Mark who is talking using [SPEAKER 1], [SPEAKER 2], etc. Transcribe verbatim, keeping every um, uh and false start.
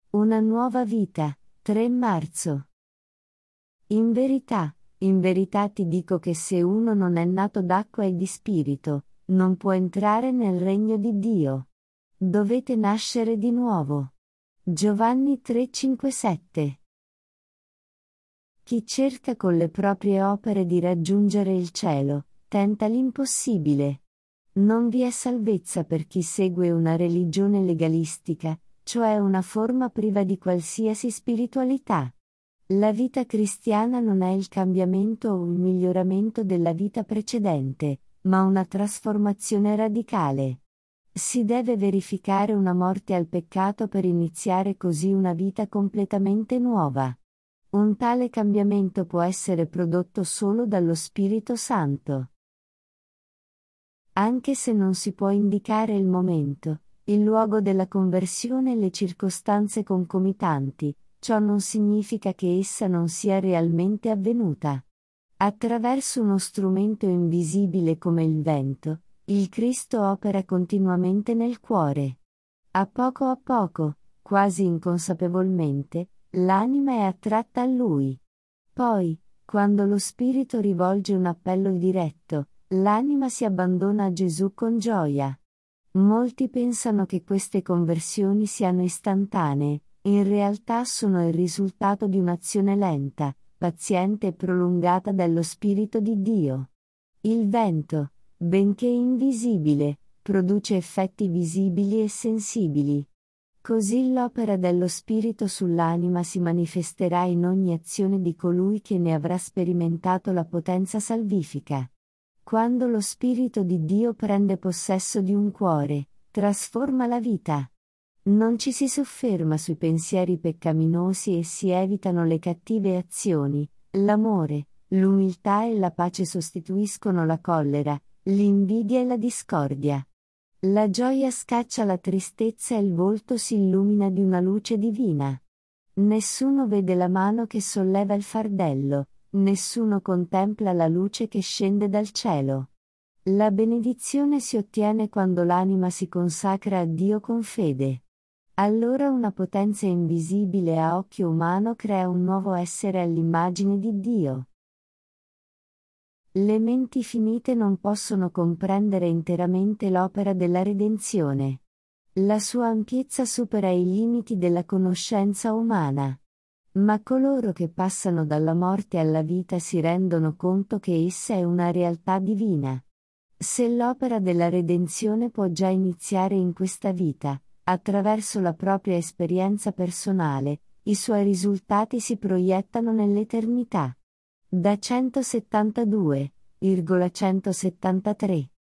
[SPEAKER 1] Una nuova vita, tre marzo. In verità, in verità ti dico che se uno non è nato d'acqua e di spirito, non può entrare nel regno di Dio. Dovete nascere di nuovo. Giovanni tre cinque sette. Chi cerca con le proprie opere di raggiungere il cielo, tenta l'impossibile. Non vi è salvezza per chi segue una religione legalistica, cioè una forma priva di qualsiasi spiritualità. La vita cristiana non è il cambiamento o il miglioramento della vita precedente, ma una trasformazione radicale. Si deve verificare una morte al peccato per iniziare così una vita completamente nuova. Un tale cambiamento può essere prodotto solo dallo Spirito Santo. Anche se non si può indicare il momento, il luogo della conversione e le circostanze concomitanti, ciò non significa che essa non sia realmente avvenuta. Attraverso uno strumento invisibile come il vento, il Cristo opera continuamente nel cuore. A poco a poco, quasi inconsapevolmente, l'anima è attratta a Lui. Poi, quando lo Spirito rivolge un appello diretto, l'anima si abbandona a Gesù con gioia. Molti pensano che queste conversioni siano istantanee, in realtà sono il risultato di un'azione lenta, paziente e prolungata dello Spirito di Dio. Il vento, benché invisibile, produce effetti visibili e sensibili. Così l'opera dello Spirito sull'anima si manifesterà in ogni azione di colui che ne avrà sperimentato la potenza salvifica. Quando lo Spirito di Dio prende possesso di un cuore, trasforma la vita. Non ci si sofferma sui pensieri peccaminosi e si evitano le cattive azioni. L'amore, l'umiltà e la pace sostituiscono la collera, l'invidia e la discordia. La gioia scaccia la tristezza e il volto si illumina di una luce divina. Nessuno vede la mano che solleva il fardello, nessuno contempla la luce che scende dal cielo. La benedizione si ottiene quando l'anima si consacra a Dio con fede. Allora una potenza invisibile a occhio umano crea un nuovo essere all'immagine di Dio. Le menti finite non possono comprendere interamente l'opera della redenzione. La sua ampiezza supera i limiti della conoscenza umana. Ma coloro che passano dalla morte alla vita si rendono conto che essa è una realtà divina. Se l'opera della redenzione può già iniziare in questa vita, attraverso la propria esperienza personale, i suoi risultati si proiettano nell'eternità. Da centosettantadue virgola centosettantatré